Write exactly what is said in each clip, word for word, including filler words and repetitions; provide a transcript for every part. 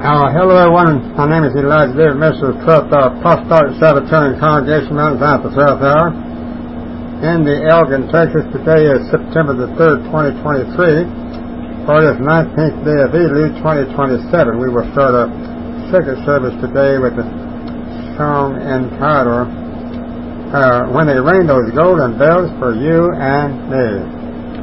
Uh, hello everyone, my name is Elijah David, Minister of the twelfth uh, Apostolic Sabbatarian Congregation, Mount Zion, the South Hour. In the Elgin, Texas, today is September the third, twenty twenty-three. For this nineteenth day of Elul, twenty twenty-seven, we will start a second service today with a song entitled, uh, When They Ring Those Golden Bells for You and Me.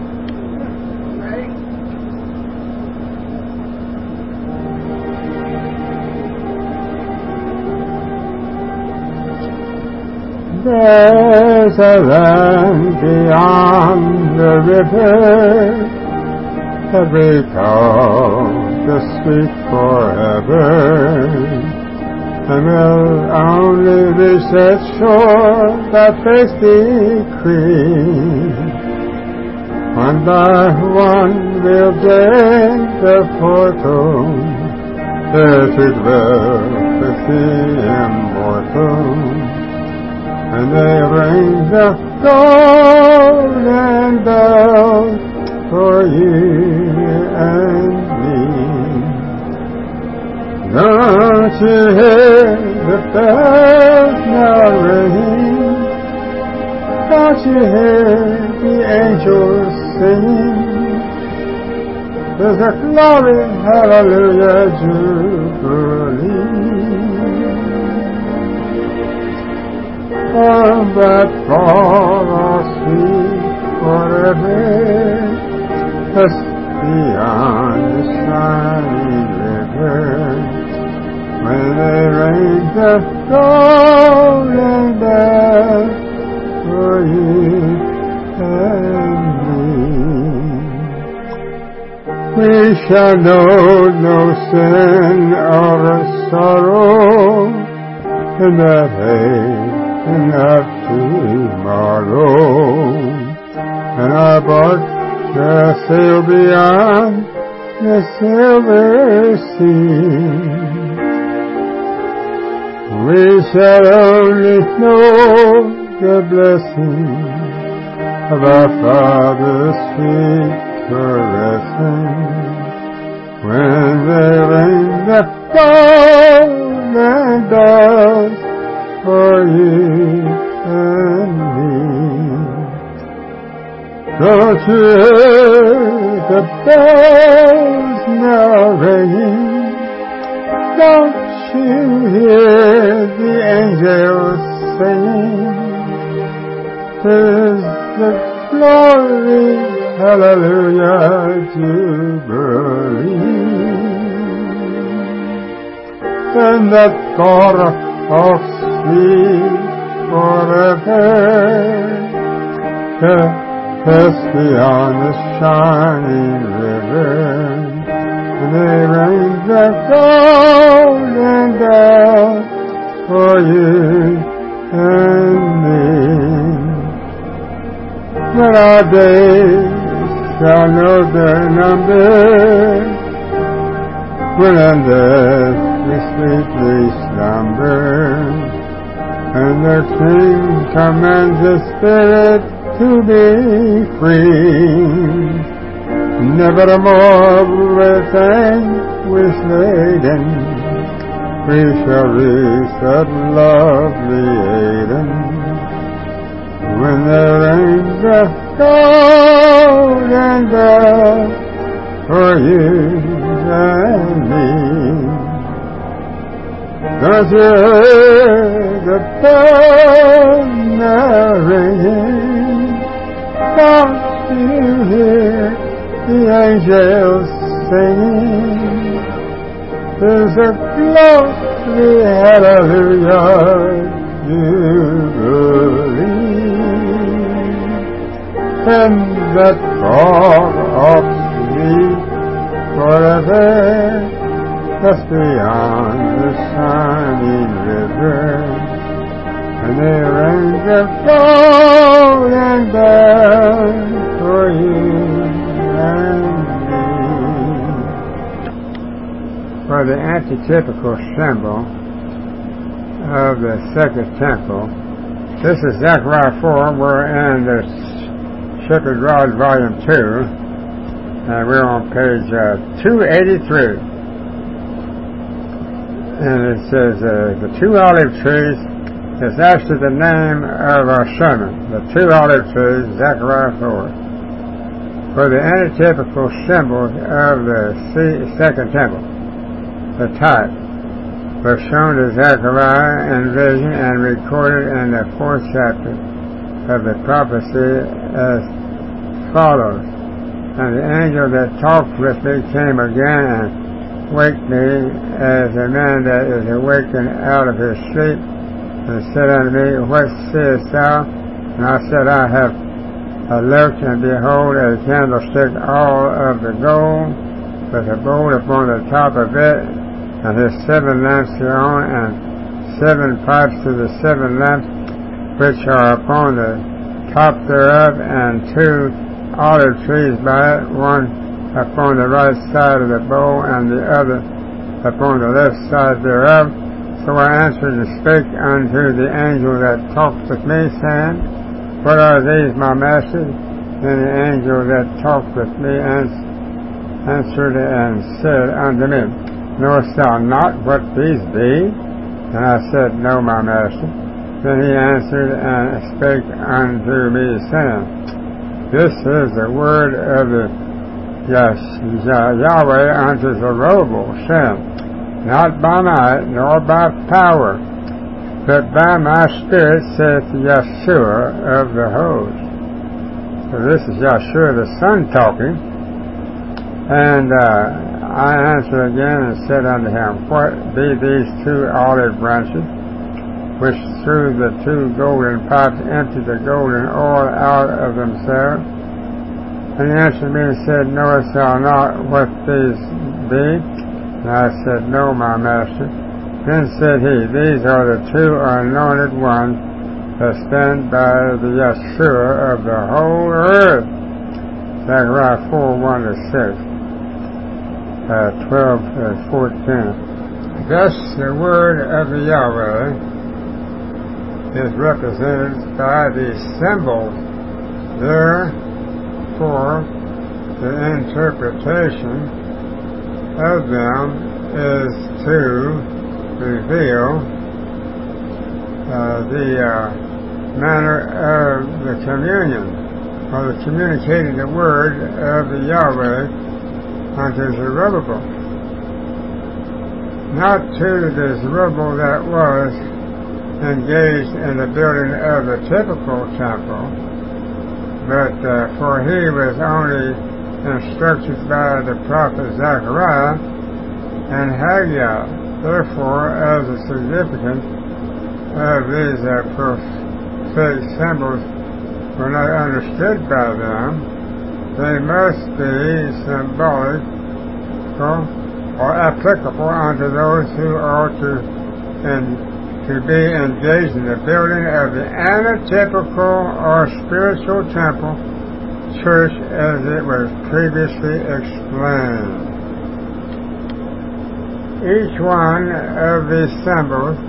There's a land beyond the river that we call the sweet forever, and we'll only reach that shore that face decree. One by one we'll break the portal there to dwell with the immortal. And they ring the golden bells for you and me. Don't you hear the bells now ringing? Don't you hear the angels singing? There's a glory, hallelujah, jubilee. On that far sea forever, just beyond the shining river, when they ring the golden bells for you and me. We shall know no sin or sorrow in that age of tomorrow, and our bark shall sail beyond the silver sea. We shall only know the blessing of our Father's sweet caressing, when they ring the golden bells for you and me. Don't you hear the bells now ringing? Don't you hear the angels singing? 'Tis the glory, hallelujah, jubilee. And that God of sweet forever, just beyond the shining river, and they ring the golden bell for you and me. When our days shall know their number, when in death we sweetly slumber, and the King commands the Spirit to be free. Nevermore with anguish laden, we shall reach that lovely Eden, when they ring the golden bell for you and me. Don't you hear the bells now ringing? Don't you hear the angels singing? There's a glory, hallelujah, jubilee. And that far off sweet forever, just beyond the shining river, and they ring the golden bell for you and me. For the antitypical symbol of the second temple, this is Zechariah four. We're in the Sacred Rod, Volume two, and we're on page uh, two eighty-three. And it says, uh, the two olive trees is actually the name of our sermon. The two olive trees, Zechariah four. For the antitypical symbols of the second temple, the type, was shown to Zechariah in vision and recorded in the fourth chapter of the prophecy as follows. And the angel that talked with me came again and waked me as a man that is awakened out of his sleep, and said unto me, What seest thou? And I said, I have I looked, and behold, a candlestick all of the gold, with a bowl upon the top of it, and his seven lamps thereon, and seven pipes to the seven lamps which are upon the top thereof, and two olive trees by it, one upon the right side of the bowl, and the other upon the left side thereof. So I answered and spake unto the angel that talked with me, saying, What are these, my master? Then the angel that talked with me answered and said unto me, Knowest thou not what these be? And I said, No, my master. Then he answered and spake unto me, saying, This is the word of the Yahweh unto Zerubbabel, saying, Not by might nor by power, but by my Spirit, saith Yeshua of the host. So this is Yeshua the Son talking. And uh, I answered again and said unto him, What be these two olive branches, which through the two golden pipes empty the golden oil out of themselves? And he answered me and said, Knowest thou not what these be? And I said, No, my master. Then said he, These are the two anointed ones that stand by the Yeshua of the whole earth. Zechariah four, one to six, uh, twelve, uh, fourteen. Thus the word of the Yahweh is represented by the symbols. Therefore, the interpretation of them is to reveal uh, the uh, manner of the communion, or the communicating the word of the Yahweh unto Zerubbabel. Not to the Zerubbabel that was engaged in the building of the typical temple, but uh, for he was only instructed by the prophet Zechariah and Haggai. Therefore, as the significance of these uh, prophetic symbols were not understood by them, they must be symbolic or applicable unto those who are to, and, to be engaged in the building of the anatypical or spiritual temple church as it was previously explained. Each one of these symbols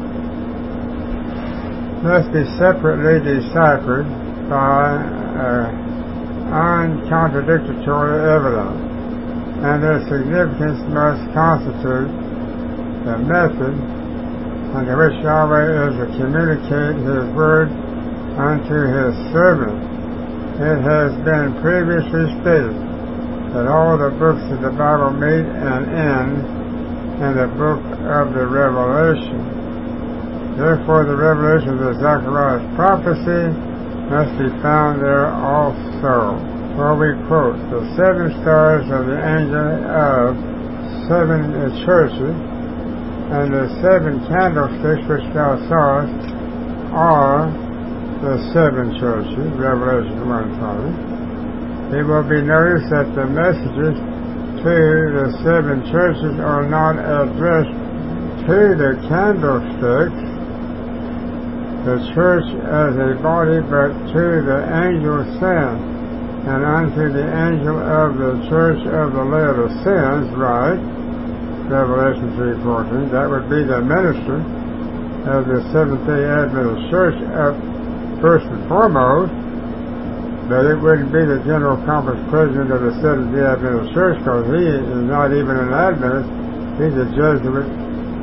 must be separately deciphered by uh, uncontradictory evidence, and their significance must constitute the method under which Yahweh is to communicate His word unto His servants. It has been previously stated that all the books of the Bible meet and end in the book of the Revelation. Therefore, the revelation of the Zechariah's prophecy must be found there also. For we quote, The seven stars of the angel of seven churches, and the seven candlesticks which thou sawest are the seven churches, Revelation one twenty. It will be noticed that the messages to the seven churches are not addressed to the candlesticks, the church as a body, but to the angel sent, and unto the angel of the church of the Laodiceans, right? Revelation three fourteen. That would be the minister of the Seventh-day Adventist Church up first and foremost, but it wouldn't be the General Conference President of the Seventh-day Adventist Church, because he is not even an Adventist. He's a Jesuit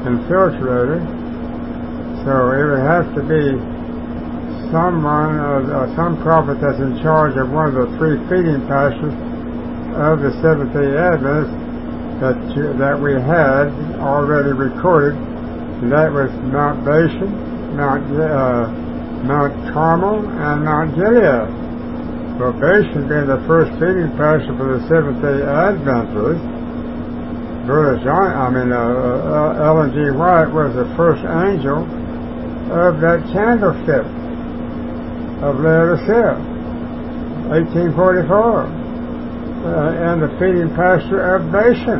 infiltrated. So it would have to be someone, uh, some prophet that's in charge of one of the three feeding pastures of the Seventh-day Adventists that that we had already recorded, and that was Mount Bashan, Mount uh, Mount Carmel, and Mount Gilead. Well, Bashan being the first feeding pasture for the Seventh-day Adventists, Brother John, I mean, uh, uh, Ellen G. White was the first angel of that candlestick of Laodicea, eighteen forty-four, uh, and the feeding pasture of Bashan.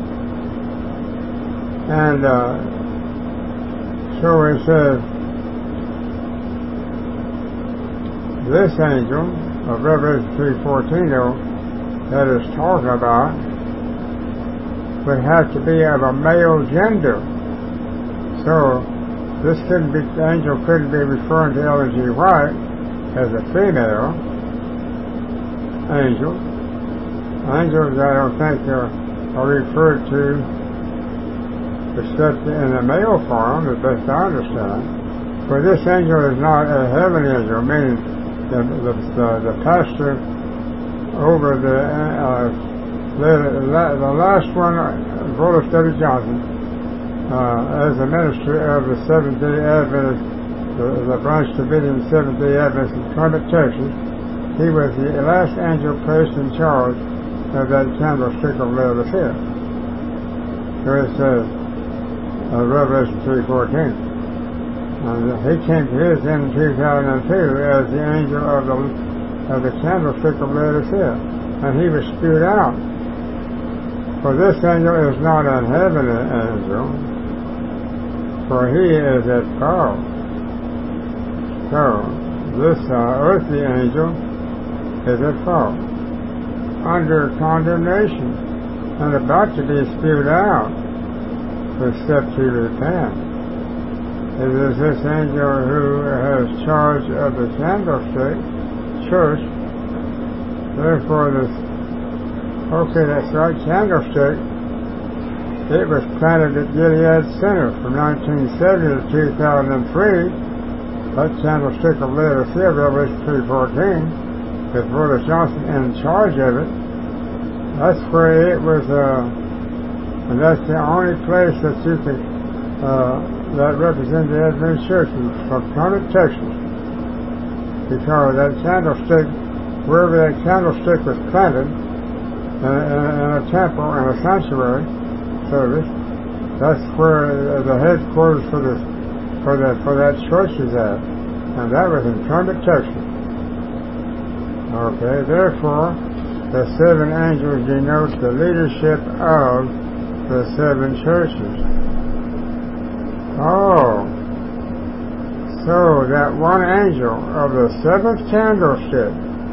And uh, so it says, this angel of Revelation three fourteen, though, that is talking about, would have to be of a male gender. So this couldn't be, the angel couldn't be referring to Ellen G. White as a female angel. Angels, I don't think, are, are referred to except in a male form, as best I understand. For this angel is not a heavenly angel, meaning the, the, the, the pastor over the, uh, the, the last one, Brother W. Johnson, Uh, as a minister of the Seventh-day Adventist, the, the branch Davidian Seventh-day Adventist in Clement, Texas, he was the last angel placed in charge of that candlestick of Laodicea. So it says, uh, Revelation three fourteen. And he came to his end in two thousand two as the angel of the of the candlestick of Laodicea, and he was spewed out. For this angel is not an heavenly angel, for he is at fault. So, this uh, earthly angel is at fault, under condemnation, and about to be spewed out, except to repent. It is this angel who has charge of the candlestick church. Therefore, this, okay, that's right, candlestick, it was planted at Gilead Center from nineteen seventy to two thousand three. That candlestick of Laodicea, Revelation three fourteen, with Brother Johnson in charge of it. That's where it was, uh, and that's the only place that you can, uh, that represents the Adventist Church from Clement, Texas. Because that candlestick, wherever that candlestick was planted, in, in, in a temple and a sanctuary service, that's where the headquarters for the for that for that church is at, and that was in Clement, Texas. Okay, therefore, the seven angels denote the leadership of the seven churches. Oh, so that one angel of the seventh candlestick,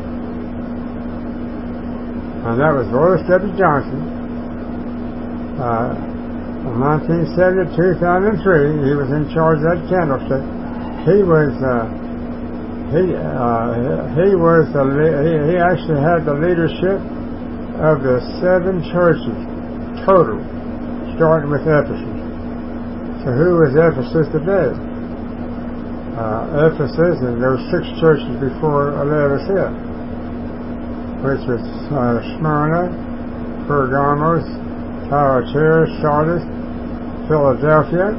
and that was Brother W. Johnson. Uh, in nineteen seventy to two thousand three, he was in charge of that candlestick. He was, uh, he, uh, he was, the, he, he actually had the leadership of the seven churches, total, starting with Ephesus. So who was Ephesus today? Uh, Ephesus and those six churches before Laodicea, which was uh, Smyrna, Pergamos, Thyatira, Sardis, Philadelphia.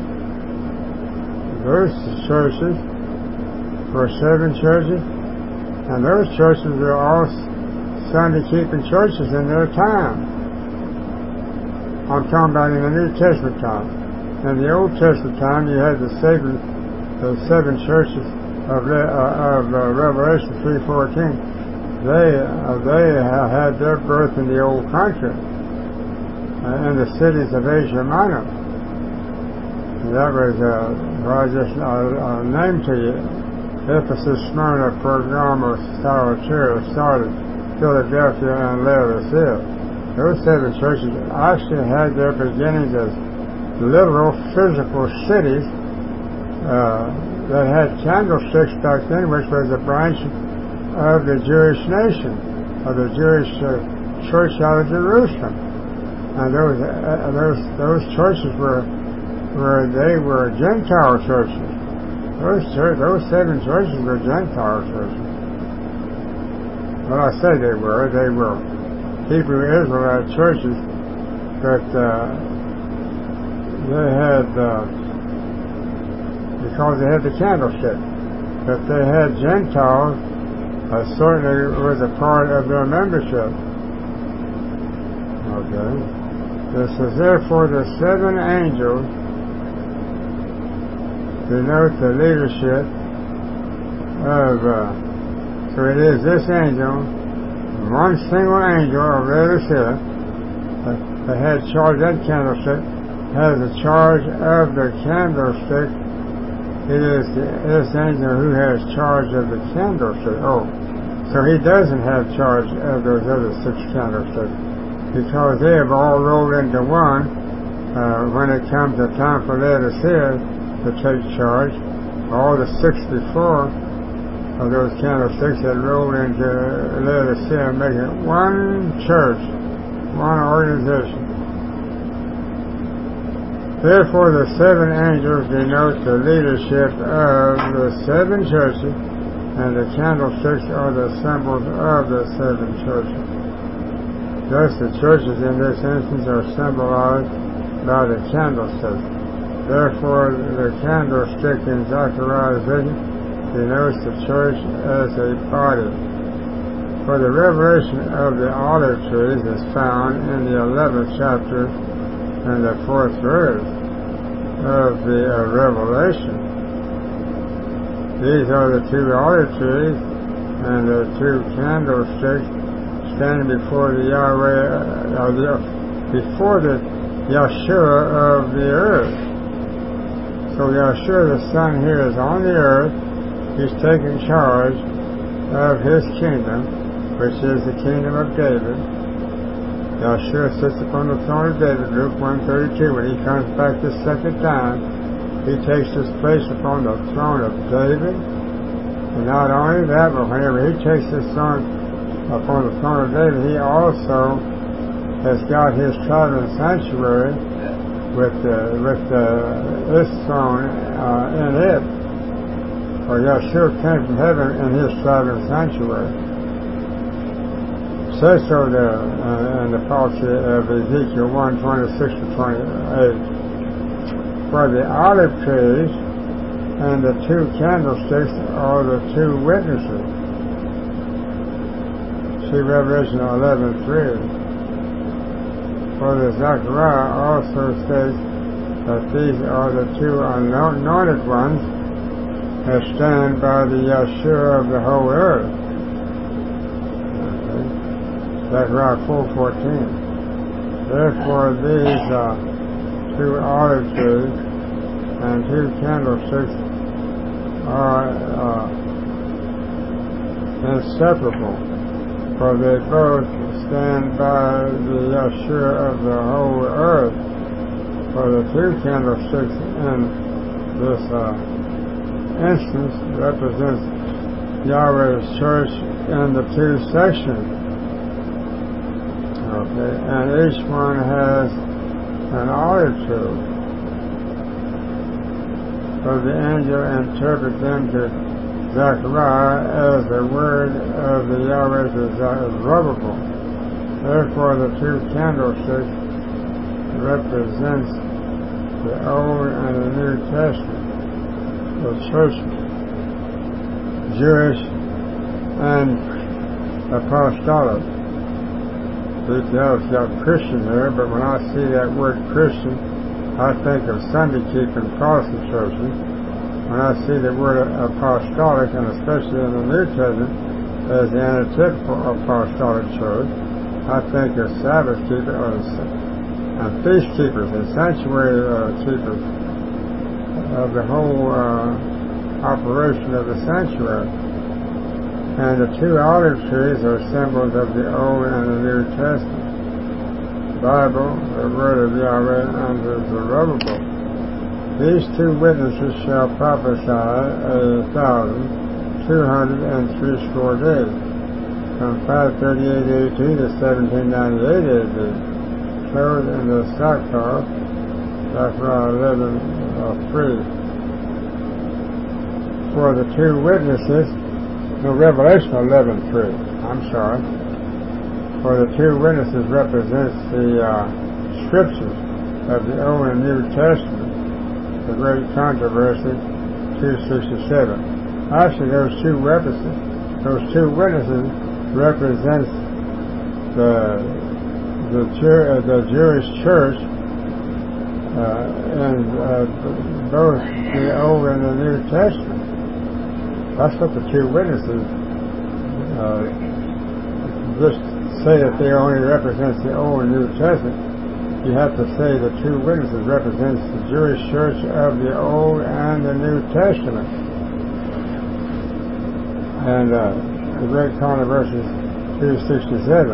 Those churches were seven churches, and those churches were all Sunday-keeping churches in their time. I'm talking about in the New Testament time. In the Old Testament time, you had the seven, the seven churches of, uh, of uh, Revelation three fourteen. They uh, they had their birth in the old country. Uh, in the cities of Asia Minor. And that was, uh, well, I just uh, uh, named to you, Ephesus, Smyrna, Pergamos, Thyatira, Sardis, Philadelphia, and Laodicea. Those seven churches actually had their beginnings as literal physical cities uh, that had candlesticks back then, which was a branch of the Jewish nation, of the Jewish uh, church out of Jerusalem. And those, uh, those those churches were where they were Gentile churches. Those church, those seven churches were Gentile churches. Well, I say they were. They were Hebrew Israelite churches, but uh, they had, uh, because they had the candlestick, but they had Gentiles, uh, certainly was a part of their membership. Okay. This is therefore the seven angels denote the leadership of, uh, so it is this angel, one single angel of Laodicea, that, that had charge of that candlestick, has the charge of the candlestick. It is the, this angel who has charge of the candlestick. Oh, so he doesn't have charge of those other six candlesticks, because they have all rolled into one uh, when it comes to time for Laodicea to take charge. All the six before of those candlesticks had rolled into Laodicea, making it one church, one organization. Therefore the seven angels denote the leadership of the seven churches, and the candlesticks are the symbols of the seven churches. Thus the churches in this instance are symbolized by the candlestick. Therefore the candlestick in Zechariah's vision denotes the church as a body. For the revelation of the olive trees is found in the eleventh chapter and the fourth verse of the uh, Revelation. These are the two olive trees and the two candlesticks standing before the Yahweh, uh, the, before the Yeshua of the earth. So Yeshua the Son here is on the earth. He's taking charge of his kingdom, which is the kingdom of David. Yeshua sits upon the throne of David, Luke one thirty-two. When he comes back the second time, he takes his place upon the throne of David. And not only that, but whenever he takes his throne upon the throne of David, he also has got his traveling sanctuary with uh, with uh, this throne uh, in it. For Yeshua came from heaven in his traveling sanctuary. Says so there uh, in the prophecy of Ezekiel one twenty-six to twenty-eight. For the olive trees and the two candlesticks are the two witnesses. See Revelation eleven three. For the Zechariah also states that these are the two anointed ones that stand by the Yeshua of the whole earth. Okay. Zechariah four fourteen. Therefore these uh, two olive trees and two candlesticks are uh, inseparable, for they both stand by the Yeshua of the whole earth. For the two candlesticks in this uh, instance represents Yahweh's church in the two sections. Okay, and each one has an olive tree. So the angel interprets them to Zechariah as the word of the Yahweh is Zerubbabel. Therefore the two candlesticks represents the Old and the New Testament, the church, Jewish and apostolic. Details got Christian there, but when I see that word Christian, I think of Sunday keeping Protestant churches. When I see the word apostolic, and especially in the New Testament as the antithetical apostolic church, I think of Sabbath keepers or and feast keepers and sanctuary uh, keepers of the whole uh, operation of the sanctuary. And the two olive trees are symbols of the Old and the New Testament. Bible, the word of Yahweh, and the Zerubbabel. These two witnesses shall prophesy a thousand two hundred and three score days, from five thirty-eight A D to seventeen ninety-eight A D, clothed in the sackcloth Zechariah eleven three. For the two witnesses, no, Revelation eleven three. I'm sorry. For the two witnesses represents the uh, scriptures of the Old and New Testament. The great controversy, two sixty-seven. Actually, those two witnesses, those two witnesses represents the the, uh, the Jewish church uh, and uh, both the Old and the New Testament. That's what the two witnesses uh, just say that they only represents the Old and New Testament. You have to say the two witnesses represents the Jewish church of the Old and the New Testament. And uh, the great controversy is two sixty-seven.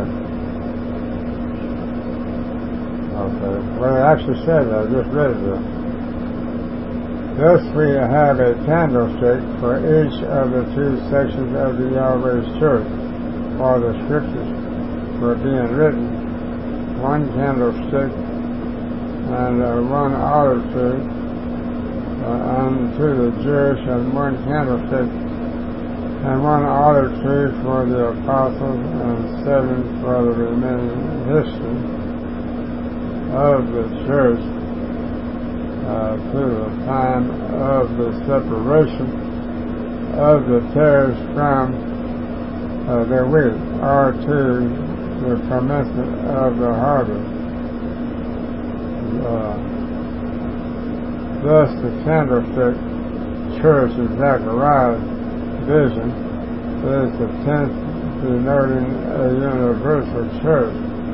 Okay. Well, it actually said that. I just read it there. Thus we have a candlestick for each of the two sections of the Yahweh's church, while the scriptures were being written. One candlestick and uh, one olive tree uh, unto the Jewish, and one candlestick and one olive tree for the apostles, and seven for the remaining history of the church uh, to the time of the separation of the tares from uh, their wheat, or to the commencement of the harvest. Uh, thus the candlestick church of Zechariah's vision is the tenth denoting a universal church.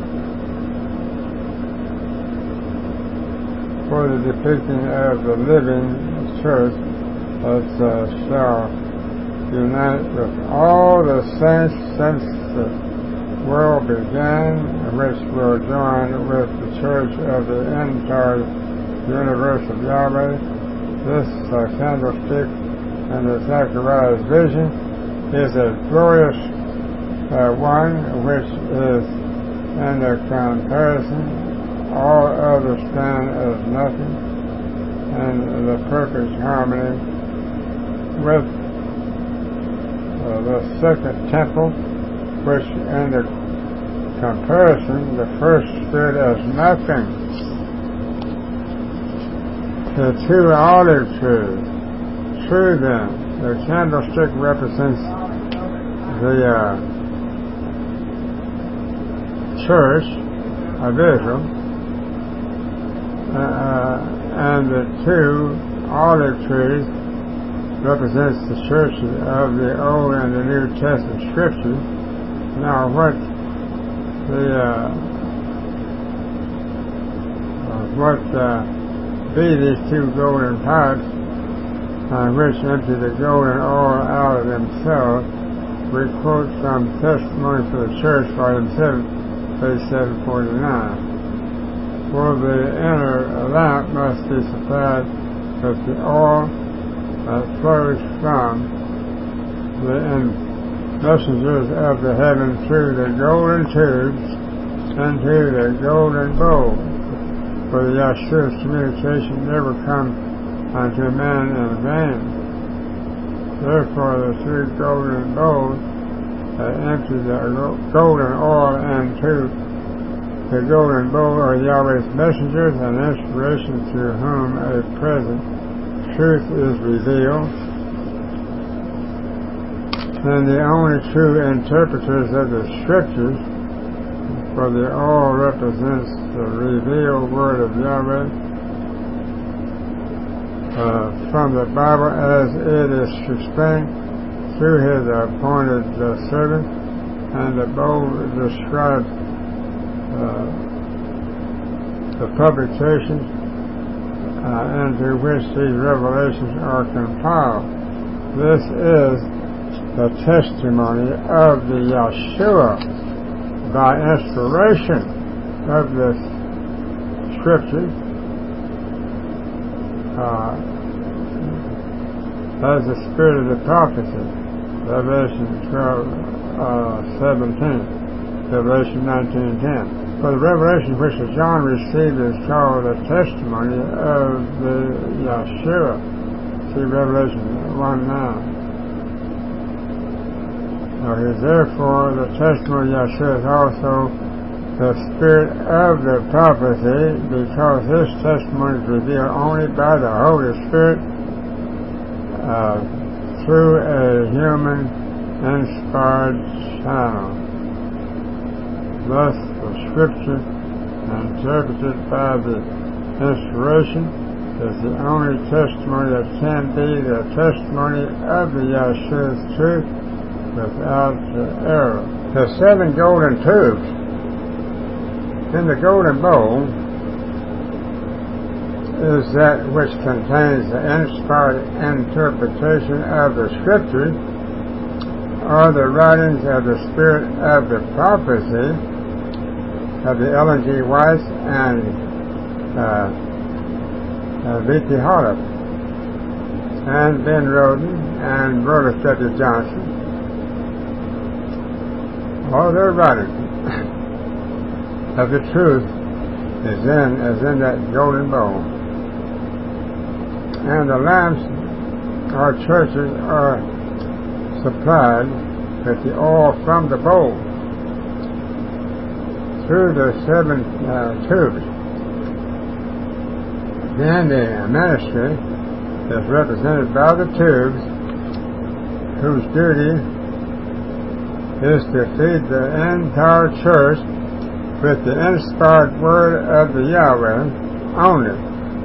For the depicting of the living church that uh, shall unite with all the saints since the world began, which will join with the church of the entire universe of Yahweh. This uh, candlestick and the Zechariah's vision is a glorious uh, one, which is in the comparison all others stand as nothing, and the perfect harmony with uh, the second temple, which in the comparison the first stood as nothing. The two olive trees. True then, the candlestick represents the uh, church of Israel, uh, and the two olive trees represents the church of the Old and the New Testament scriptures. Now, what the uh, uh, what uh, be these two golden pipes, uh, which empty the golden oil out of themselves? We quote from Testimony for the Church, Volume seven, page seven forty-nine. For the inner lamp must be supplied with the oil that flows from the messengers of the heaven through the golden tubes into the golden bowl. For the Yahshua's communication never comes unto man in vain. Therefore the three golden bowls that empty the golden oil into the golden bowl are Yahweh's messengers and inspiration, through whom a present truth is revealed. And the only true interpreters of the scriptures, for the oil represents the revealed word of Yahweh uh, from the Bible as it is explained through his appointed uh, servant, and the bowl describes Uh, the publications uh, into which these revelations are compiled. This is the testimony of the Yahshua by inspiration of the scriptures, uh, as the spirit of the prophecy, Revelation twelve, uh, seventeen, Revelation nineteen ten. For the revelation which John received is called the testimony of the Yeshua. See Revelation one nine. Now he's therefore the testimony of Yeshua is also the spirit of the prophecy, because his testimony is revealed only by the Holy Spirit uh, through a human inspired channel. Thus the scripture, interpreted by the inspiration, is the only testimony that can be the testimony of the Yeshua's truth without error. The seven golden tubes in the golden bowl is that which contains the inspired interpretation of the scriptures, or the writings of the spirit of the prophecy of the Ellen G. White and uh, uh, V T Harlop and Ben Roden and Brother W. Johnson. All their writings of the truth is in is in that golden bowl. And the lamps or churches are supplied with the oil from the bowl through the seven uh, tubes. Then the ministry is represented by the tubes, whose duty is to feed the entire church with the inspired word of the Yahweh only.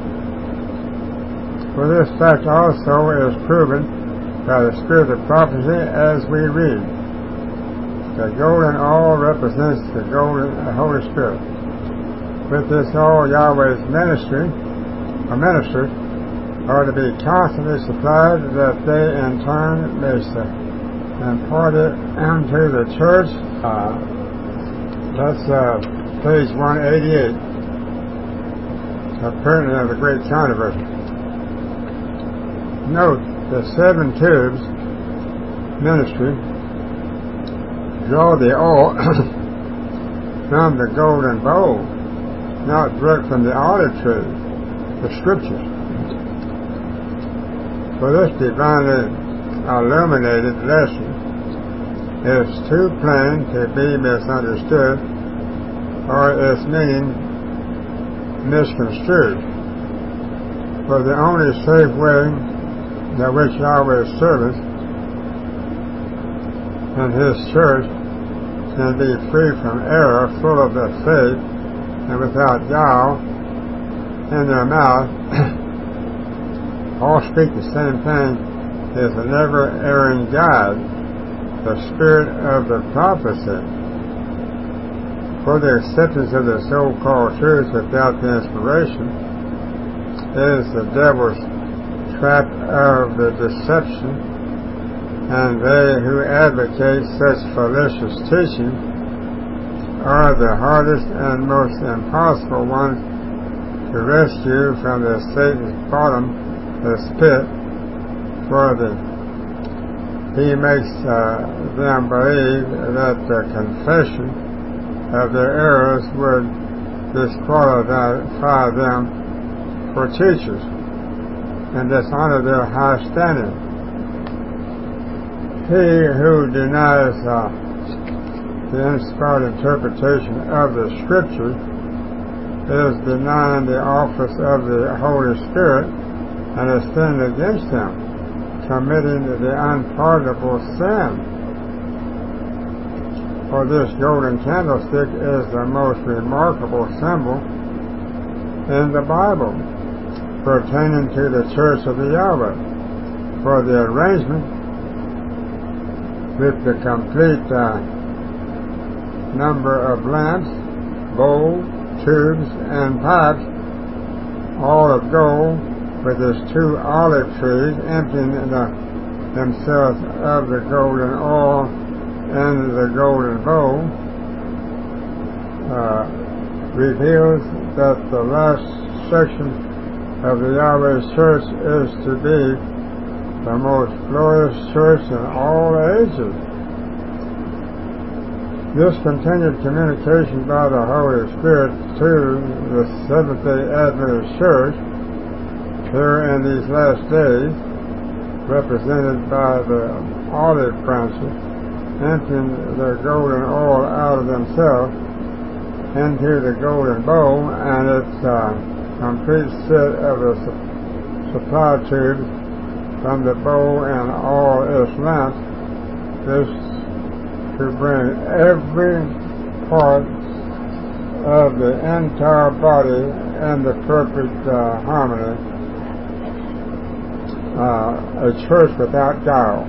For this fact also is proven by the spirit of prophecy as we read. The golden oil represents the golden the Holy Spirit. With this oil, Yahweh's ministry or ministers are to be constantly supplied, that they in turn may impart it unto the church. Uh, that's uh, page one eighty-eight, apparently of the Great Controversy. Note the seven tubes ministry draw the oil from the golden bowl, not direct from the olive tree, the scriptures. For this divinely illuminated lesson is too plain to be misunderstood, or its meaning misconstrued. For the only safe way by which Yahweh's servants and his church can be free from error, full of the faith, and without guile in their mouth, all speak the same thing, is a never-erring guide, the spirit of the prophecy. For the acceptance of the so-called truth without the inspiration is the devil's trap of the deception, and they who advocate such fallacious teaching are the hardest and most impossible ones to rescue from the Satan's bottom, this pit, for the, he makes uh, them believe that the confession of their errors would disqualify them for teachers and dishonor their high standing. He who denies uh, the inspired interpretation of the Scriptures is denying the office of the Holy Spirit and has sinned against him, committing the unpardonable sin. For this golden candlestick is the most remarkable symbol in the Bible pertaining to the Church of the Yahweh. For the arrangement with the complete uh, number of lamps, bowls, tubes, and pipes, all of gold, with its two olive trees emptying the, themselves of the golden oil in the golden bowl, uh, reveals that the last section of the Yahweh's church is to be the most glorious church in all ages. This continued communication by the Holy Spirit to the Seventh-day Adventist Church here in these last days, represented by the olive branches emptying their golden oil out of themselves into the golden bowl, and its uh, complete set of the su- supply tubes from the bowl and all its lamps is to bring every part of the entire body in the perfect uh, harmony, uh, a church without guile.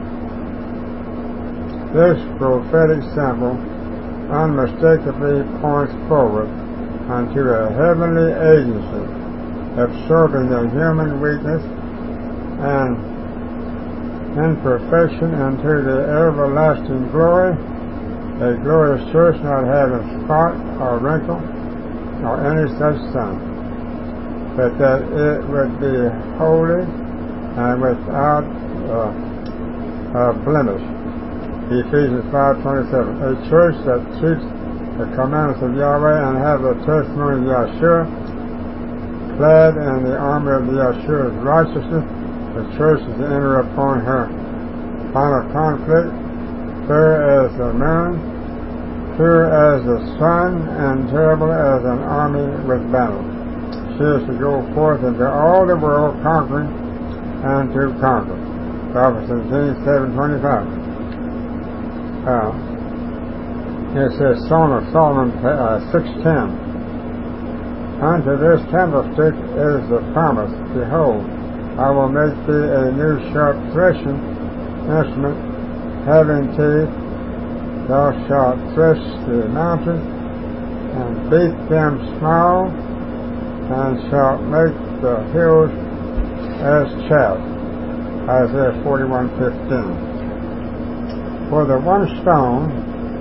This prophetic symbol unmistakably points forward unto a heavenly agency absorbing the human weakness and imperfection into the everlasting glory, a glorious church not having spot or wrinkle or any such thing, but that it would be holy and without uh, uh, blemish. Ephesians five twenty-seven. A church that keeps the commandments of Yahweh and have the testimony of Yahshua, clad in the armor of Yahshua's righteousness. The church is to enter upon her final conflict, fair as the moon, pure as the sun, and terrible as an army with battle. She is to go forth into all the world, conquering and to conquer. Prophets in Kings seven twenty-five. Uh, it says Song of Solomon uh, six ten. Unto this candlestick is the promise, behold, I will make thee a new sharp threshing instrument, having teeth. Thou shalt thresh the mountains, and beat them small, and shalt make the hills as chaff. Isaiah forty-one fifteen. For the one stone,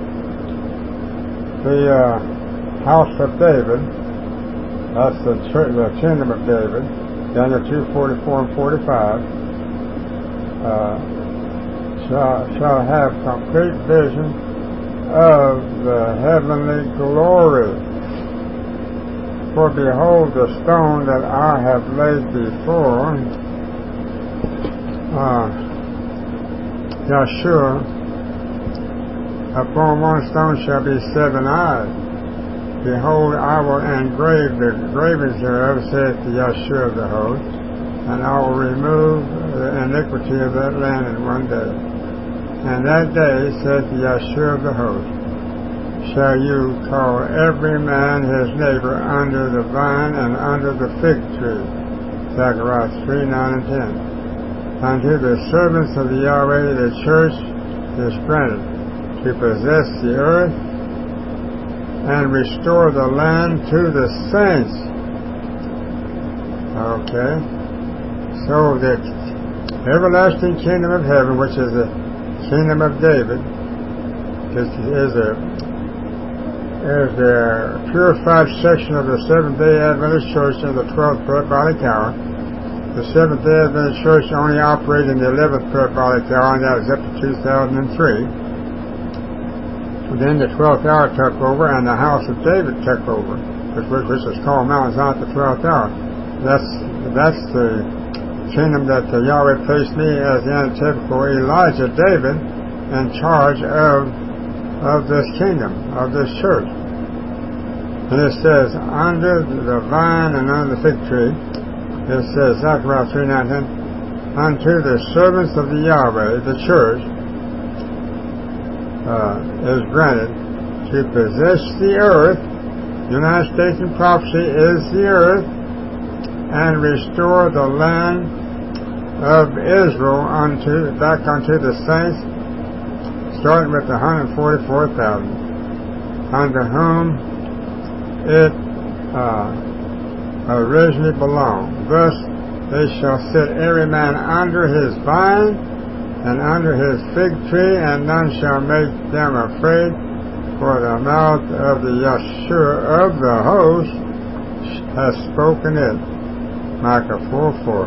the uh, house of David, that's the, ch- the kingdom of David, Daniel two forty-four and forty-five, uh, shall, shall have complete vision of the heavenly glory. For behold, the stone that I have laid before uh, Yahshua, upon one stone shall be seven eyes. Behold, I will engrave the engravings thereof, saith the Yahshua of the host, and I will remove the iniquity of that land in one day. And that day, saith the Yahshua of the host, shall you call every man his neighbor under the vine and under the fig tree. Zechariah three nine and ten. Unto the servants of the Yahweh the church is granted to possess the earth and restore the land to the saints. Okay. So the everlasting kingdom of heaven, which is the kingdom of David, is, is a is a purified section of the Seventh-day Adventist Church in the twelfth parabolic hour. The Seventh-day Adventist Church only operated in the eleventh parabolic hour, and that was up to two thousand three. Then the twelfth hour took over, and the house of David took over, which, which is called Mount Zion, the twelfth hour. That's that's the kingdom that uh, Yahweh placed me as the antitypical Elijah David in charge of of this kingdom, of this church. And it says, under the vine and under the fig tree, it says, Zechariah three nineteen, unto the servants of the Yahweh, the church, Uh, is granted to possess the earth. The United States in prophecy is the earth, and restore the land of Israel unto back unto the saints, starting with the one hundred forty-four thousand, unto whom it uh, originally belonged. Thus they shall sit every man under his vine and under his fig tree, and none shall make them afraid, for the mouth of the Yahshua of the host has spoken it. Micah four four.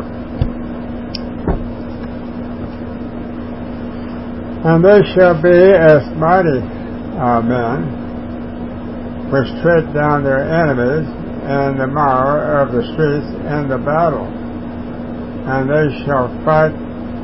And they shall be as mighty uh, men, which tread down their enemies in the mire of the streets in the battle. And they shall fight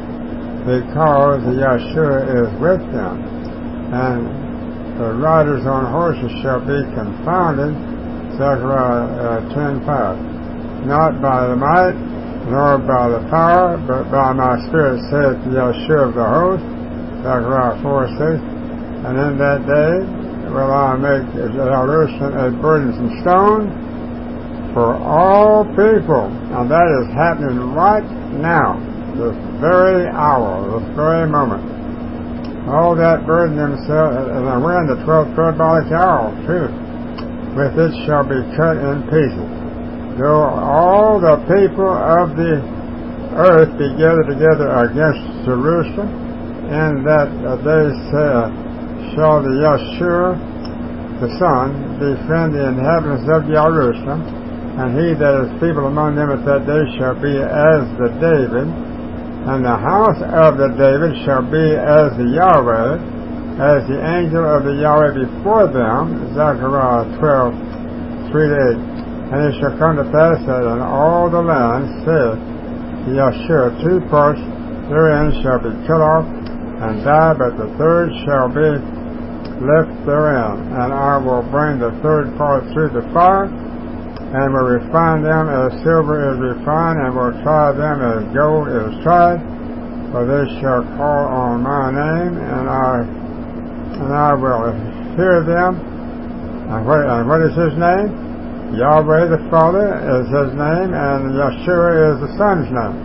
because Yahshua is with them. And the riders on horses shall be confounded, Zechariah uh, ten five. Not by the might, nor by the power, but by my Spirit, saith Yahshua of the host, Zechariah four six. And in that day will I make Jerusalem a burdensome stone for all people. And that is happening right now, this very hour, this very moment. All that burden themselves, and we're in the twelfth parabolic hour too. With it shall be cut in pieces. Though all the people of the earth be gathered together against Jerusalem, and that they say, shall the Yahshua, the Son, defend the inhabitants of Jerusalem, and he that is feeble among them at that day shall be as the David, and the house of the David shall be as the Yahweh, as the angel of the Yahweh before them, Zechariah twelve three to eight. And it shall come to pass that in all the land, saith Yahshua, two parts therein shall be cut off and die, but the third shall be left therein. And I will bring the third part through the fire, and will refine them as silver is refined, and will try them as gold is tried. For they shall call on my name, and I and I will hear them. And what, and what is his name? Yahweh the Father is his name, and Yahshua is the Son's name.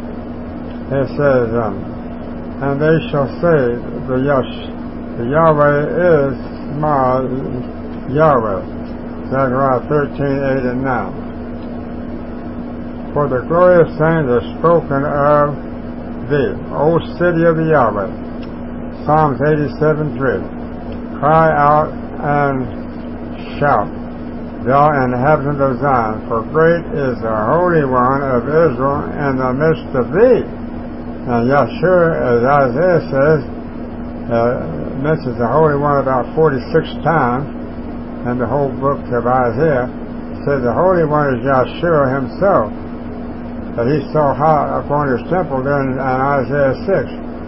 It says, um, and they shall say, the, Yash, the Yahweh is my Yahweh. Zechariah thirteen eight and nine. For the glorious things are spoken of thee, O city of the Yahweh. Psalms eighty-seven three. Cry out and shout, thou inhabitant of Zion, for great is the Holy One of Israel in the midst of thee. And Yahshua, as Isaiah says, uh, mentions the Holy One about forty-six times in the whole book of Isaiah. Says the Holy One is Yahshua himself, that he saw high upon his temple there in, in Isaiah six.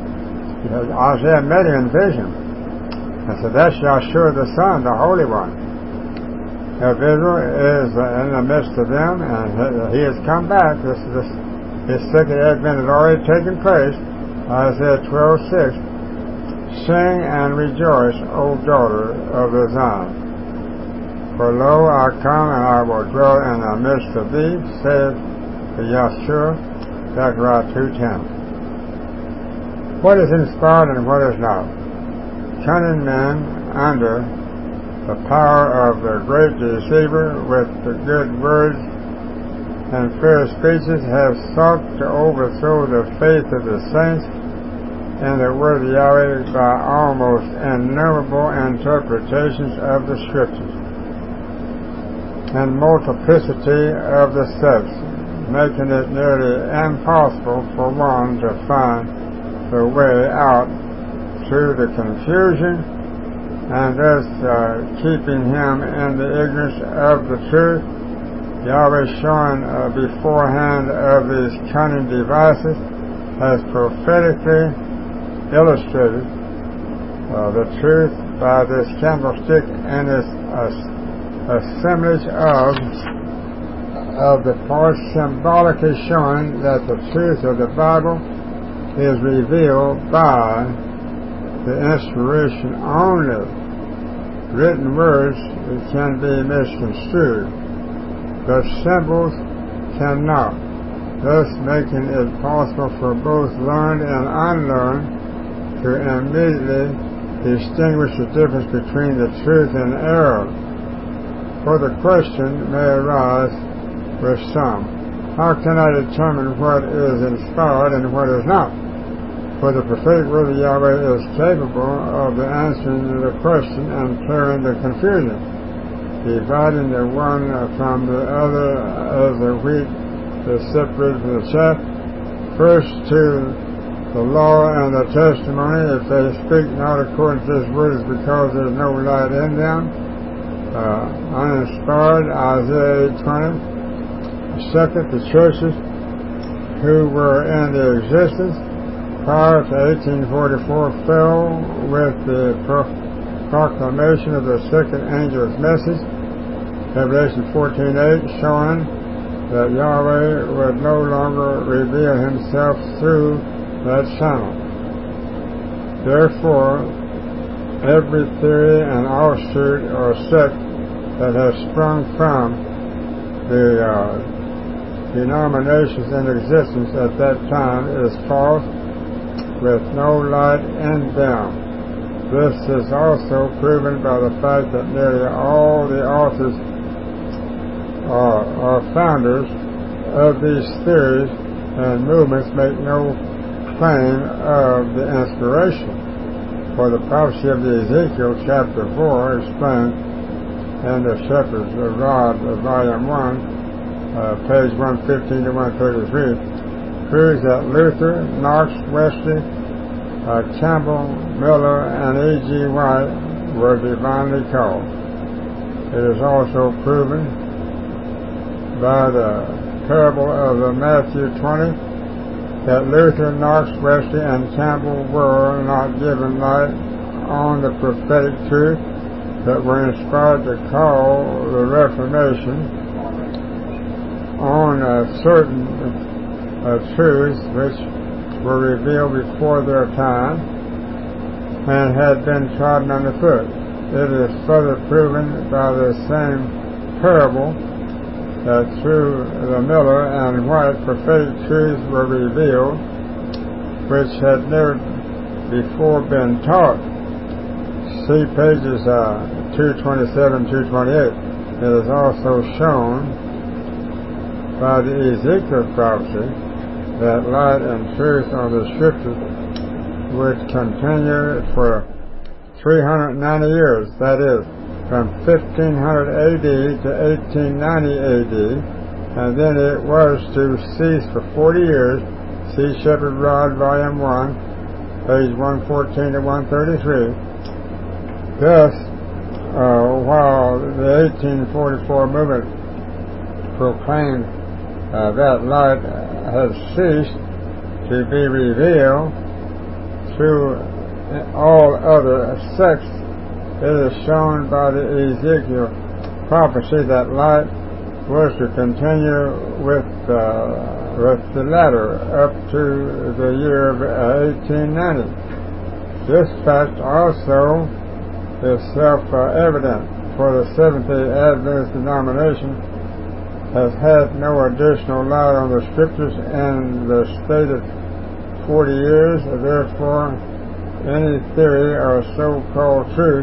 Isaiah met him in vision. And said, that's Yahshua the Son, the Holy One of Israel, is in the midst of them, and he has come back. This, this, his second advent had already taken place. Isaiah twelve six. Sing and rejoice, O daughter of the Zion. For lo, I come, and I will dwell in the midst of thee, saith the Yahshua, Zechariah two ten. What is inspired and what is not? Cunning men under the power of the great deceiver with the good words and fair speeches have sought to overthrow the faith of the saints and the word of Yahweh by almost innumerable interpretations of the Scriptures and multiplicity of the sects, making it nearly impossible for one to find the way out through the confusion, and thus uh, keeping him in the ignorance of the truth. Yahweh showing uh, beforehand of these cunning devices has prophetically illustrated uh, the truth by this candlestick and this uh, assemblage of of the parts, symbolically showing that the truth of the Bible is revealed by the inspiration only. Written words can be misconstrued, but symbols cannot, thus making it possible for both learned and unlearned to immediately distinguish the difference between the truth and error. For the question may arise with some, how can I determine what is inspired and what is not? For the prophetic word of Yahweh is capable of the answering the question and clearing the confusion, dividing the one from the other as the wheat is separated from the chaff. First to The law and the testimony, if they speak not according to this word, is because there's no light in them. Uh, uninspired, Isaiah eight twenty. Second, the churches who were in the existence prior to eighteen forty-four fell with the pro- proclamation of the second angel's message, Revelation fourteen eight, showing that Yahweh would no longer reveal himself through that channel. Therefore, every theory and offshoot or sect that has sprung from the uh, denominations in existence at that time is false, with no light in them. This is also proven by the fact that nearly all the authors or, or founders of these theories and movements make no claim of the inspiration. For the prophecy of the Ezekiel chapter four explained in the Shepherd's Rod, volume one, uh, page one fifteen to one thirty-three, proves that Luther, Knox, Wesley, uh, Campbell, Miller, and E G White were divinely called. It is also proven by the parable of the Matthew twenty that Luther, Knox, Wesley, and Campbell were not given light on the prophetic truth, but were inspired to call the Reformation on uh, certain uh, truths which were revealed before their time and had been trodden underfoot. It is further proven by the same parable that through the Miller and White prophetic truths were revealed which had never before been taught. See pages uh, two twenty-seven, two twenty-eight. It is also shown by the Ezekiel prophecy that light and truth on the scriptures would continue for three hundred ninety years, that is, from fifteen hundred A D to eighteen ninety A D, and then it was to cease for forty years. See Shepherd Rod, volume one, page one fourteen to one thirty-three. Thus, uh, while the eighteen forty-four movement proclaimed uh, that light has ceased to be revealed through all other sects, it is shown by the Ezekiel prophecy that light was to continue with, uh, with the latter up to the year of eighteen ninety. This fact also is self-evident, for the Seventh-day Adventist denomination has had no additional light on the scriptures in the stated forty years. Therefore, any theory or so-called truth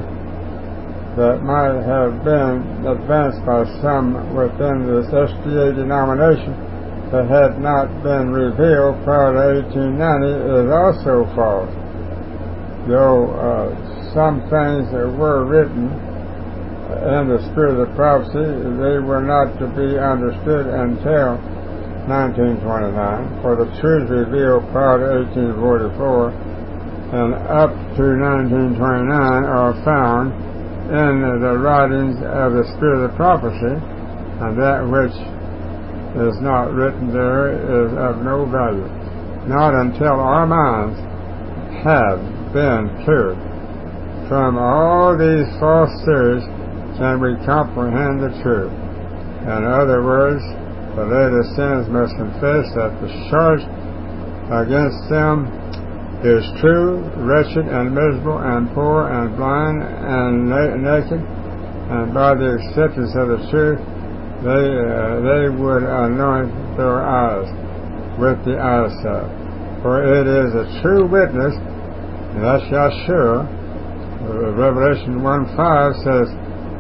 that might have been advanced by some within this S D A denomination that had not been revealed prior to eighteen ninety is also false. Though uh, some things that were written in the spirit of the prophecy, they were not to be understood until nineteen twenty-nine, for the truths revealed prior to eighteen forty-four and up to nineteen twenty-nine are found in the writings of the spirit of prophecy, and that which is not written there is of no value, not until our minds have been cleared from all these false theories can we comprehend the truth. In other words, the latest sinners must confess that the charge against them is true, wretched, and miserable, and poor, and blind, and na- naked, and by the acceptance of the truth, they uh, they would anoint their eyes with the eye salve. For it is a true witness, and that's Yahshua. Uh, Revelation one five says,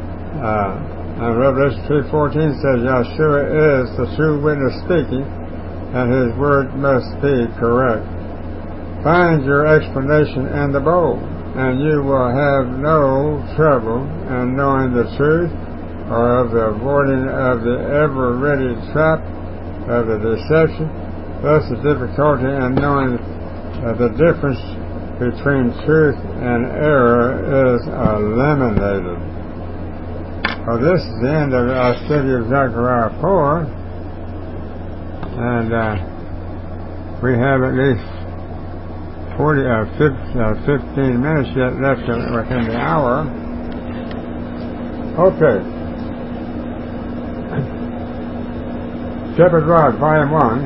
uh, and Revelation three fourteen says, Yahshua is the true witness speaking, and his word must be correct. Find your explanation in the bowl, and you will have no trouble in knowing the truth or of the avoiding of the ever-ready trap of the deception. Thus the difficulty in knowing uh, the difference between truth and error is eliminated. Well, this is the end of our study of Zechariah four, and uh, we have at least forty, uh, fifteen, uh, fifteen minutes yet left within the hour. Okay. Shepherd Rod, Volume one,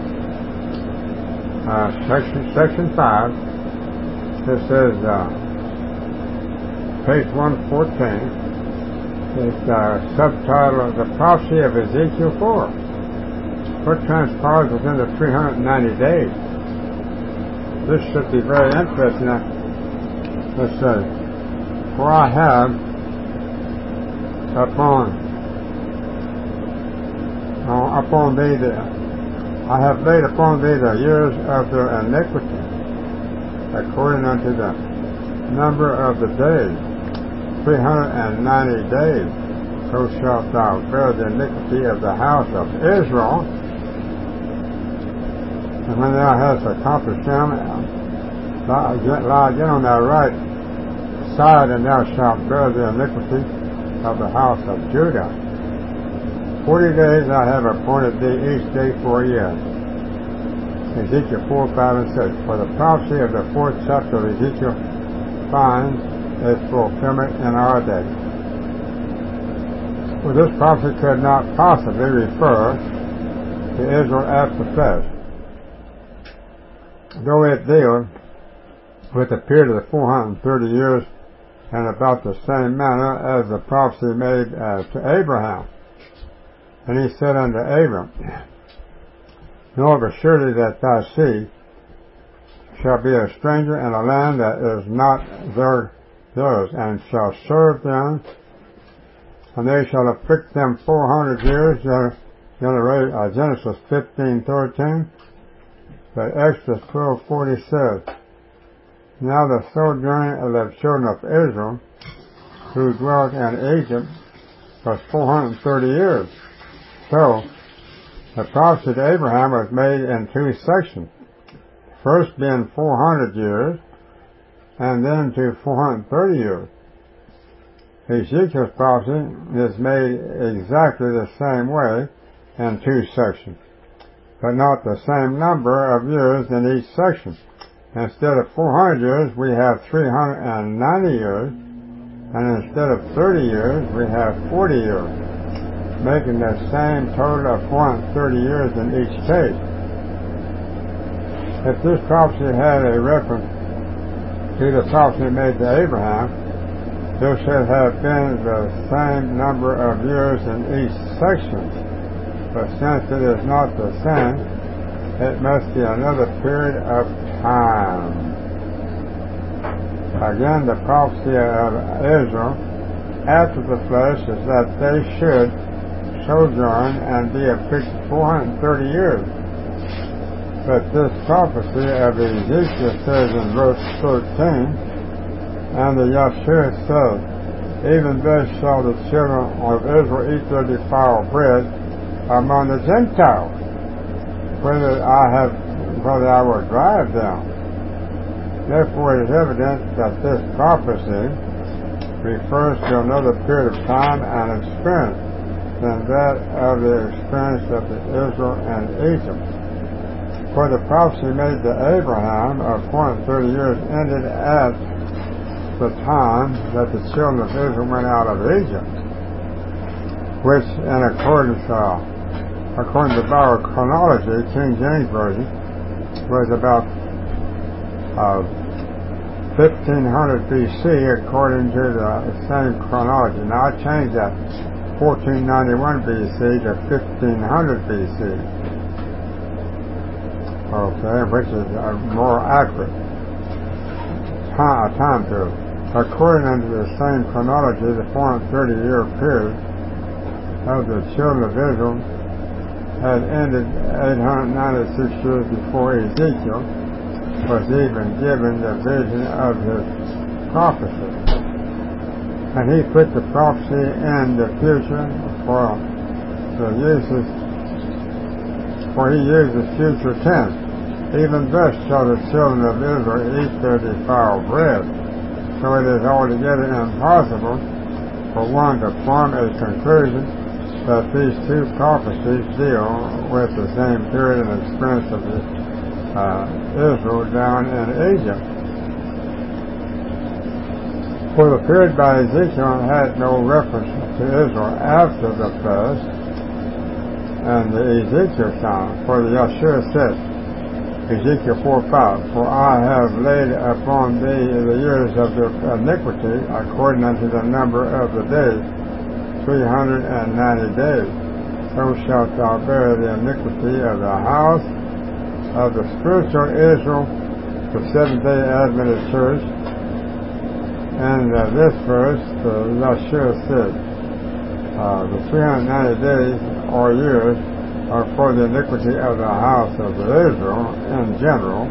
uh, section, section five. This is uh, page one fourteen. It's uh, subtitle, The Prophecy of Ezekiel four. What transpires within the three hundred ninety days? This should be very interesting. Let's say, for I have upon uh, upon thee the I have laid upon thee the years of their iniquity, according unto the number of the days, three hundred and ninety days. So shalt thou bear the iniquity of the house of Israel. And when thou hast accomplished them, lie again on thy right side, and thou shalt bear the iniquity of the house of Judah. Forty days I have appointed thee, each day for a year. Ezekiel four, five, and six. For the prophecy of the fourth chapter of Ezekiel finds its fulfillment in our day. For this prophecy could not possibly refer to Israel after flesh, though it deals with the period of the four hundred thirty years in about the same manner as the prophecy made uh, to Abraham. And he said unto Abram, Know of a surety that thy seed shall be a stranger in a land that is not their, theirs, and shall serve them, and they shall afflict them four hundred years. Genesis fifteen thirteen. But Exodus twelve forty says, Now the sojourning of the children of Israel, who dwelt in Egypt, was four hundred thirty years. So, the prophecy to Abraham was made in two sections. First being four hundred years, and then to four hundred thirty years. Ezekiel's prophecy is made exactly the same way in two sections, but not the same number of years in each section. Instead of four hundred years, we have three hundred ninety years, and instead of thirty years, we have forty years, making the same total of four hundred thirty years in each case. If this prophecy had a reference to the prophecy made to Abraham, there should have been the same number of years in each section. But since it is not the same, it must be another period of time. Again, the prophecy of Israel after the flesh is that they should sojourn and be afflicted four hundred thirty years. But this prophecy of Ezekiel says in verse thirteen, And the Yeshua says, Even thus shall the children of Israel eat their defiled bread among the Gentiles, whether I have, whether I will drive them. Therefore it is evident that this prophecy refers to another period of time and experience than that of the experience of the Israel and Egypt. For the prophecy made to Abraham of four hundred thirty years ended at the time that the children of Israel went out of Egypt, which in accordance uh, according to Bible chronology, King James Version, was about uh, fifteen hundred B C according to the same chronology. Now I changed that fourteen ninety-one B C to fifteen hundred B C. Okay, which is uh, more accurate time, time period. According to the same chronology, the four hundred thirty year period of the children of Israel had ended eight hundred ninety-six years before Ezekiel was even given the vision of his prophecy. And he put the prophecy in the future for the uses, for he uses future tense. Even thus shall the children of Israel eat their defiled bread. So it is altogether impossible for one to form a conclusion that these two prophecies deal with the same period and experience of the, uh, Israel down in Egypt. For the period by Ezekiel had no reference to Israel after the past and the Ezekiel time. For the Yeshua said, Ezekiel four five, For I have laid upon thee the years of the iniquity according unto the number of the days, three hundred and ninety days. So shalt thou bear the iniquity of the house of the spiritual Israel, the Seventh-day Adventist Church. And uh, this verse, uh, Yeshua said, uh, the three hundred ninety days or years are for the iniquity of the house of Israel in general.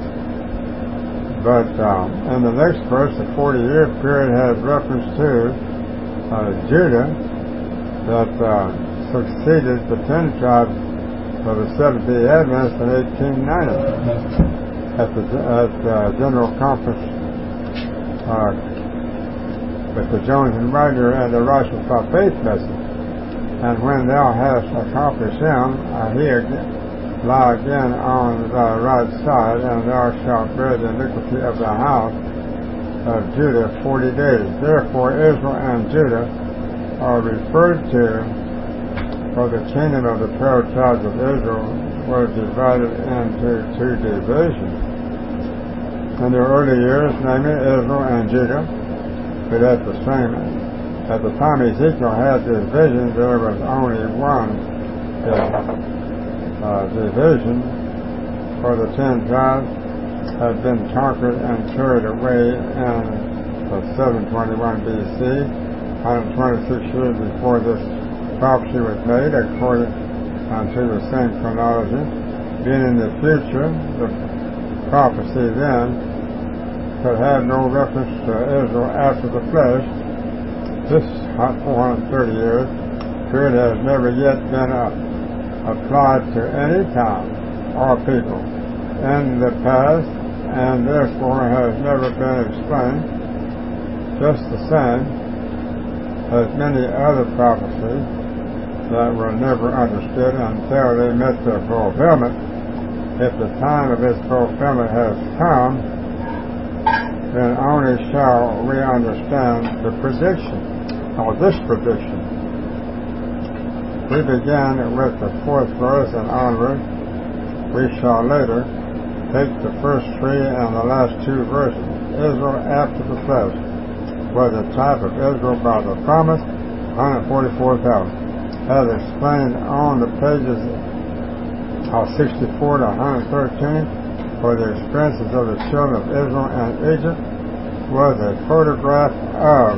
But um, in the next verse, the forty-year period has reference to uh, Judah that uh, succeeded the ten tribes of the Seventh-day Adventists in eighteen ninety at the at, uh, General Conference uh, with the Jones and Wagner and the Righteous by Faith message. And when thou hast accomplished him, uh, he again, lie again on thy right side, and thou shalt bear the iniquity of the house of Judah forty days. Therefore Israel and Judah are referred to, for the kingdom of the twelve tribes of Israel was divided into two divisions. In the early years, namely Israel and Judah, but at the same at the time Ezekiel had this vision, there was only one uh, division, for the ten tribes had been conquered and carried away in uh, seven twenty-one B C, one hundred twenty-six years before this prophecy was made, according to the same chronology. Being in the future, the prophecy then could have no reference to Israel after the flesh. This four hundred thirty years period has never yet been uh, applied to any time or people in the past, and therefore has never been explained, just the same as many other prophecies that were never understood until they met their fulfillment. If the time of its fulfillment has come, then only shall we understand the prediction, or this prediction. We began with the fourth verse and onward. We shall later take the first three and the last two verses. Israel after the flesh was a type of Israel by the promise, one hundred forty-four thousand. As explained on the pages of sixty-four to one hundred thirteen, for the experiences of the children of Israel and Egypt was a photograph of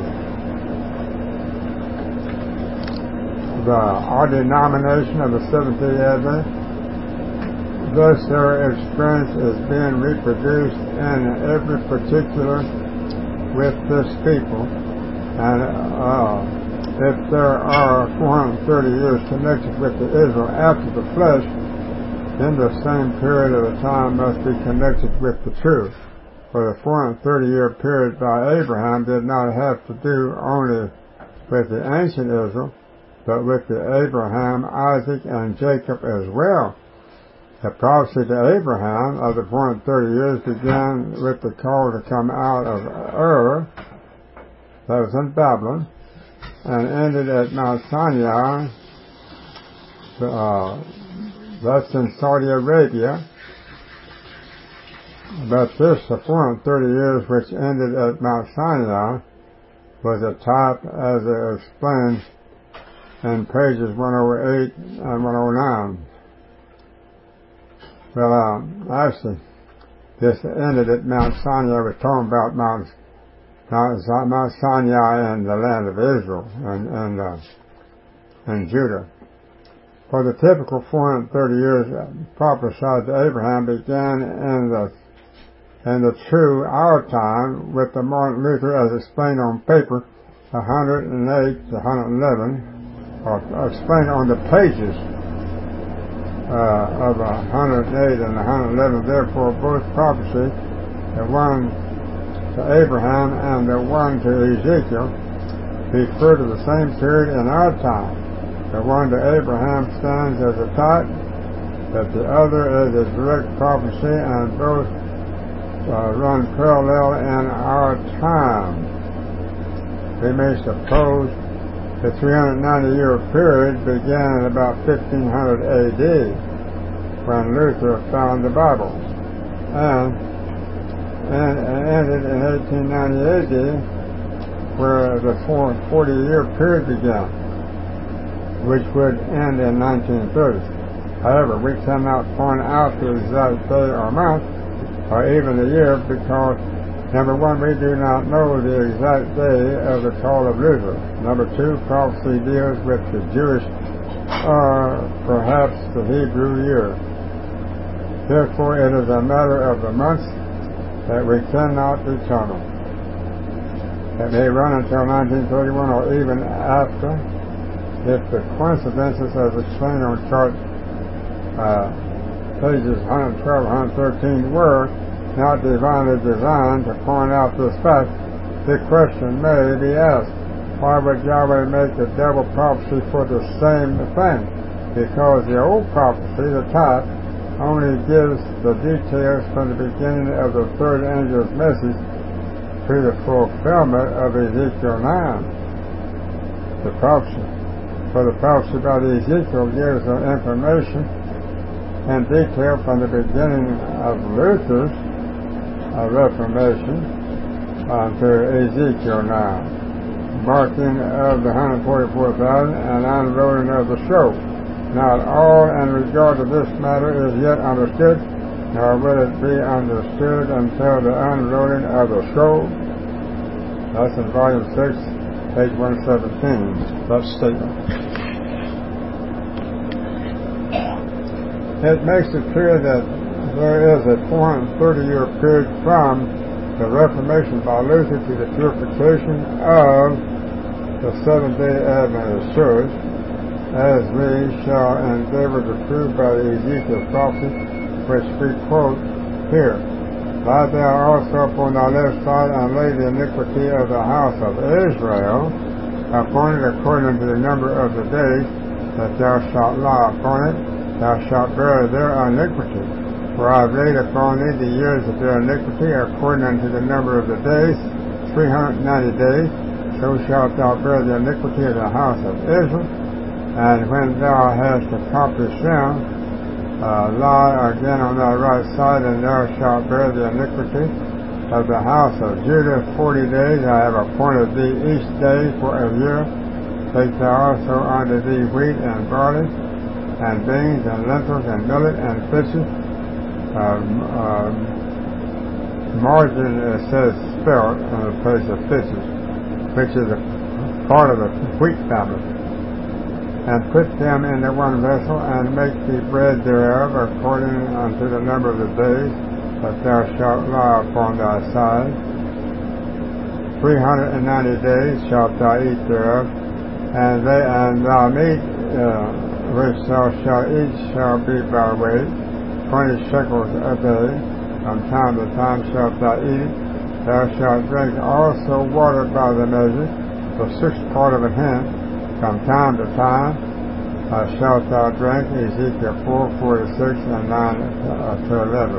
the our denomination of the Seventh-day Adventists. Thus their experience is being reproduced in every particular with this people. And uh, if there are four hundred thirty years connected with the Israel after the flesh, then the same period of the time must be connected with the truth. For the four hundred thirty year period by Abraham did not have to do only with the ancient Israel, but with the Abraham, Isaac, and Jacob as well. The prophecy to Abraham of the four hundred thirty years began with the call to come out of Ur, that was in Babylon, and ended at Mount Sinai, uh, that's in Saudi Arabia. But this, the four hundred thirty years which ended at Mount Sinai, was a type, as it explained in pages one oh eight and one oh nine. Well, uh, actually, this ended at Mount Sinai. We're talking about Mount, Mount, Mount Sinai and the land of Israel and, and, uh, and Judah. For the typical four hundred thirty years prophesied to Abraham began in the in the true our time with the Martin Luther, as explained on paper one hundred eight to one hundred eleven, or explained on the pages uh, of one hundred eight and one hundred eleven. Therefore, both prophecy, the one to Abraham and the one to Ezekiel, refer to the same period in our time. The one to Abraham stands as a type, but the other is a direct prophecy, and both uh, run parallel in our time. We may suppose the three hundred ninety year period began in about fifteen hundred A D when Luther found the Bible, and, and, and ended in eighteen ninety A D where the forty year period began, which would end in nineteen thirty. However, we cannot point out the exact day or month or even the year because, number one, we do not know the exact day of the call of Luther. Number two, prophecy deals with the Jewish or perhaps the Hebrew year. Therefore, it is a matter of the months that we cannot determine. It may run until nineteen thirty-one or even after, if the coincidences as explained on chart uh, pages one twelve and one thirteen were not divinely designed to point out this fact. The question may be asked, why would Yahweh make a double prophecy for the same thing? Because the old prophecy, the type, only gives the details from the beginning of the third angel's message to the fulfillment of Ezekiel nine. The prophecy For the prophecy about Ezekiel gives the information and detail from the beginning of Luther's uh, Reformation unto Ezekiel now, marking of the one hundred forty-four thousand and unloading of the show. Not all in regard to this matter is yet understood, nor will it be understood until the unloading of the show. That's in volume six, page one seventeen, that statement. It makes it clear that there is a four hundred thirty year period from the Reformation by Luther to the purification of the Seventh-day Adventist Church, as we shall endeavor to prove by the Ezekiel prophecy, which we quote here. Lie thou also upon thy left side, and lay the iniquity of the house of Israel upon it according to the number of the days that thou shalt lie upon it. Thou shalt bear their iniquity. For I have laid upon thee the years of their iniquity according unto the number of the days, three hundred ninety days. So shalt thou bear the iniquity of the house of Israel. And when thou hast accomplished them, uh, lie again on thy right side, and thou shalt bear the iniquity of the house of Judah forty days. I have appointed thee each day for a year. Take thou also unto thee wheat and barley, and beans, and lentils, and millet, and fishes. Um, um, margin uh, says spelt on the place of fishes, which is a part of the wheat family. And put them into one vessel, and make thee bread thereof, according unto the number of the days that thou shalt lie upon thy side. Three hundred and ninety days shalt thou eat thereof, and they and thy meat uh, which thou shalt eat shall be by weight, twenty shekels a day. From time to time shalt thou eat it. Thou shalt drink also water by the measure, the sixth part of a hin. From time to time uh, shalt thou drink. Ezekiel four forty-six and nine to eleven.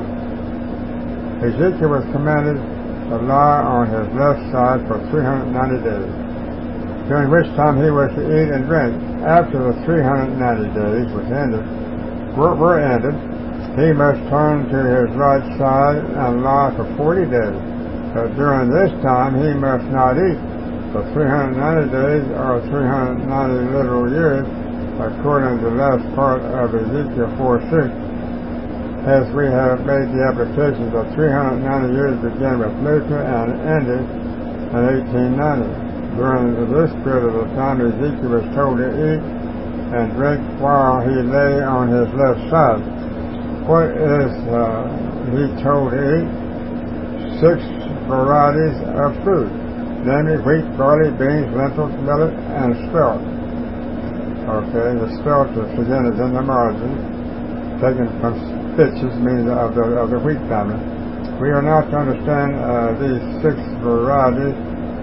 Ezekiel was commanded to lie on his left side for three hundred ninety days, during which time he was to eat and drink. After the three hundred ninety days was ended, were, were ended, he must turn to his right side and lie for forty days. But during this time he must not eat for three hundred ninety days or three hundred ninety literal years, according to the last part of Ezekiel four six. As we have made the application, the three hundred ninety years began with Luther and ended in eighteen ninety. During this period of the time, Ezekiel was told to eat and drink while he lay on his left side. What is uh, he told to eat? Six varieties of food, namely wheat, barley, beans, lentils, millet, and spelt. Okay, the spelt is, again, is in the margin. taken from stitches, meaning of the, of the wheat family. We are not to understand uh, these six varieties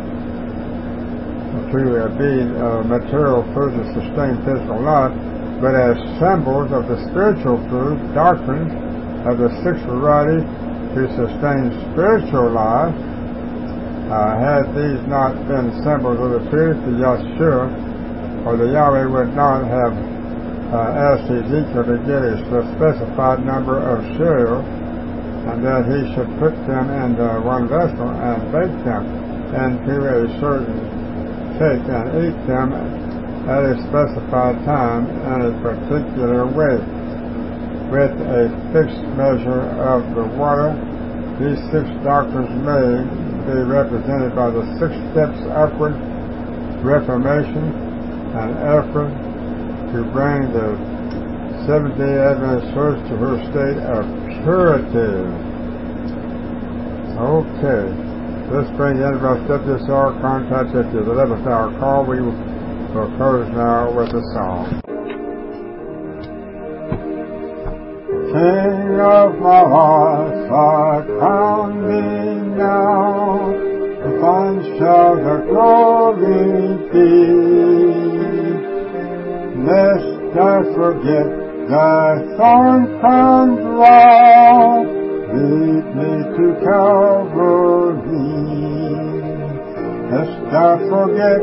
to uh, be uh, material food to sustain physical life, but as symbols of the spiritual food, doctrines of the six varieties to sustain spiritual life. Uh, had these not been symbols of the truth, the Yeshua or the Yahweh would not have uh, asked Ezekiel to get a specified number of cereals, and that he should put them into one vessel and bake them into a certain cake and eat them at a specified time in a particular way. With a fixed measure of the water, these six doctrines may be represented by the six steps upward, reformation, and effort to bring the Seventh-day Adventist Church to her state of purity. Okay, this brings the end of our step this hour. Contact at the eleventh hour call. We will close now with a song. King of my life, I crown thee now, thine shall the glory be. Lest I forget thy thorn-crowned brow, lead me to Calvary. Lest I forget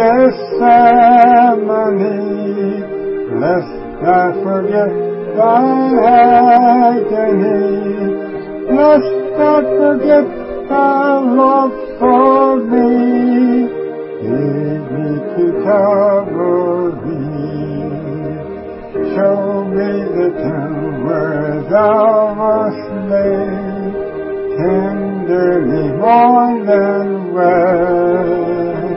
Gethsemane, lest I forget thine agony, lest I forget thy love for me, lead me to Calvary. Show me the tomb where thou wast laid, tenderly mourned and wed.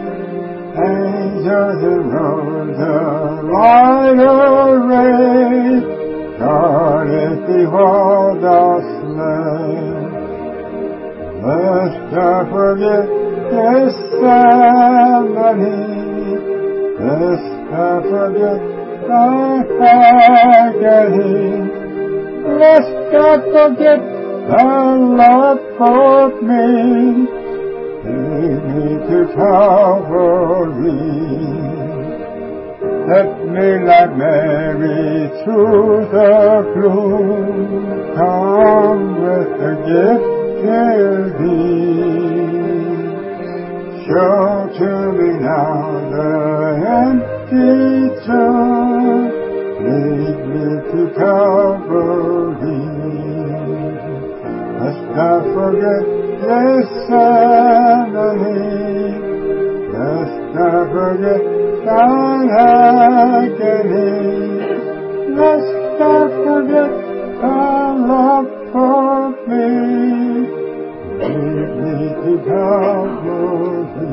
Angels and rose the light arrayed, guarded thee while thou slept. Lest I forget Gethsemane, lest I forget thy agony, lest I forget thy love for me, lead me to Calvary. Let me like Mary through the gloom come with the gift till thee. Show to me now the empty tomb, lead me to Calvary. Lest I forget Gethsemane, lest I forget thine agony, lest I forget thy love for me, lead me to Calvary.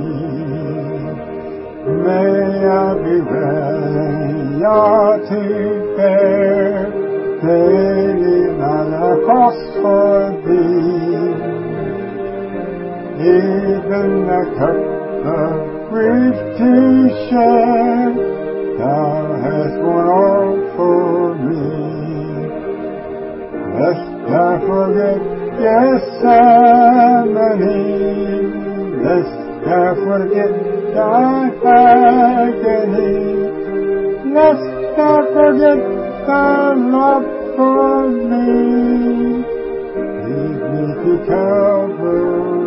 May I be ready to bear daily my cross for thee, even the cup of grief to share, thou hast borne all for me. Lest I forget Gethsemane, lest I forget thy agony, lest I forget thy love for me, lead me to Calvary.